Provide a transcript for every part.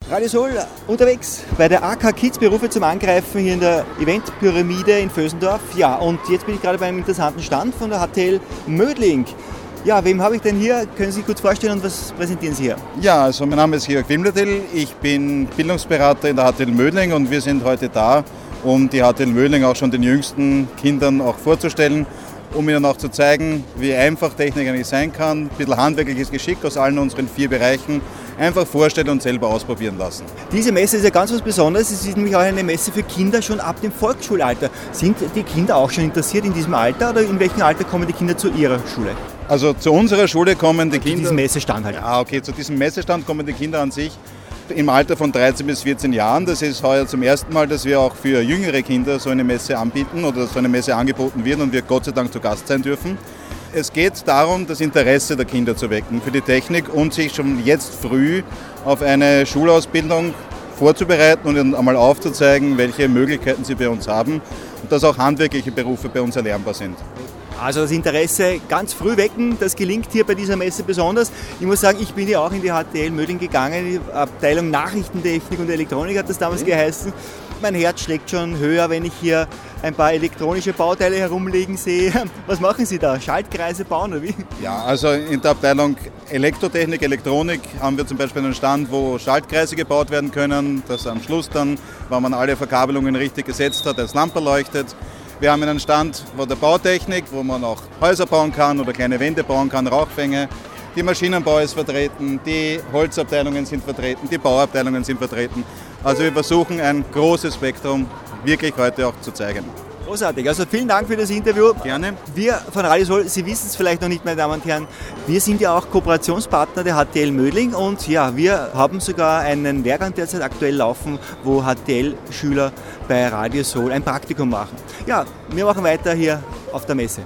Radio Soul unterwegs bei der AK Kids Berufe zum Angreifen hier in der Eventpyramide in Vösendorf. Ja, und jetzt bin ich gerade bei einem interessanten Stand von der HTL Mödling. Ja, wem habe ich denn hier? Können Sie sich kurz vorstellen und was präsentieren Sie hier? Ja, also mein Name ist Georg Wimlertil. Ich bin Bildungsberater in der HTL Mödling und wir sind heute da, um die HTL Mödling auch schon den jüngsten Kindern auch vorzustellen, um ihnen auch zu zeigen, wie einfach Technik eigentlich sein kann, ein bisschen handwerkliches Geschick aus allen unseren 4 Bereichen, einfach vorstellen und selber ausprobieren lassen. Diese Messe ist ja ganz was Besonderes. Es ist nämlich auch eine Messe für Kinder schon ab dem Volksschulalter. Sind die Kinder auch schon interessiert in diesem Alter oder in welchem Alter kommen die Kinder zu Ihrer Schule? Also zu unserer Schule kommen die Kinder... Zu diesem Messestand halt. Ja, okay, zu diesem Messestand kommen die Kinder an sich im Alter von 13 bis 14 Jahren. Das ist heuer zum ersten Mal, dass wir auch für jüngere Kinder so eine Messe anbieten oder so eine Messe angeboten wird und wir Gott sei Dank zu Gast sein dürfen. Es geht darum, das Interesse der Kinder zu wecken für die Technik und sich schon jetzt früh auf eine Schulausbildung vorzubereiten und ihnen einmal aufzuzeigen, welche Möglichkeiten sie bei uns haben und dass auch handwerkliche Berufe bei uns erlernbar sind. Also das Interesse ganz früh wecken, das gelingt hier bei dieser Messe besonders. Ich muss sagen, ich bin ja auch in die HTL Mödling gegangen, die Abteilung Nachrichtentechnik und Elektronik hat das damals geheißen. Mein Herz schlägt schon höher, wenn ich hier ein paar elektronische Bauteile herumliegen sehe. Was machen Sie da? Schaltkreise bauen oder wie? Ja, also in der Abteilung Elektrotechnik, Elektronik haben wir zum Beispiel einen Stand, wo Schaltkreise gebaut werden können, dass am Schluss dann, wenn man alle Verkabelungen richtig gesetzt hat, als Lampe leuchtet. Wir haben einen Stand wo der Bautechnik, wo man auch Häuser bauen kann oder kleine Wände bauen kann, Rauchfänge. Die Maschinenbau ist vertreten, die Holzabteilungen sind vertreten, die Bauabteilungen sind vertreten. Also wir versuchen ein großes Spektrum wirklich heute auch zu zeigen. Großartig, also vielen Dank für das Interview. Gerne. Wir von Radio Soul, Sie wissen es vielleicht noch nicht, meine Damen und Herren, wir sind ja auch Kooperationspartner der HTL Mödling und ja, wir haben sogar einen Lehrgang derzeit aktuell laufen, wo HTL-Schüler bei Radio Soul ein Praktikum machen. Ja, wir machen weiter hier auf der Messe.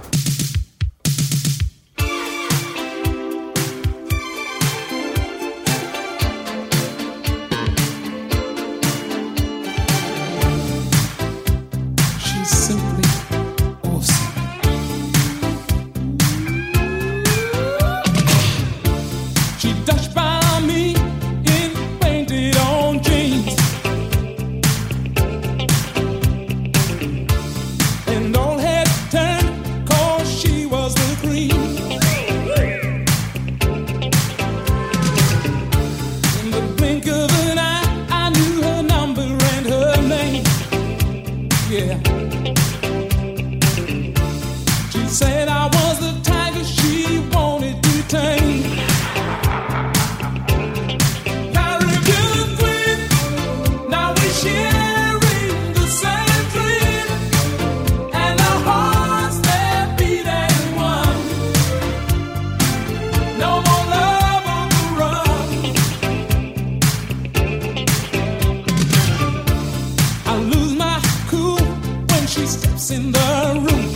In the room,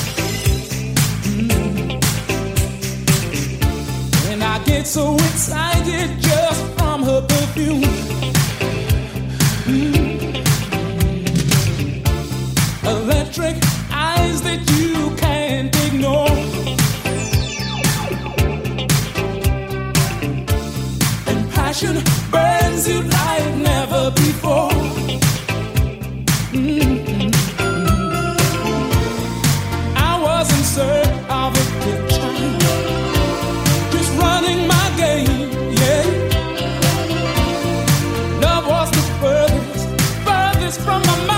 and I get so excited just from her perfume. Electric eyes that you can't ignore, and passion burns you like never before. Of a good time, just running my game, yeah. Love was the furthest from my mind.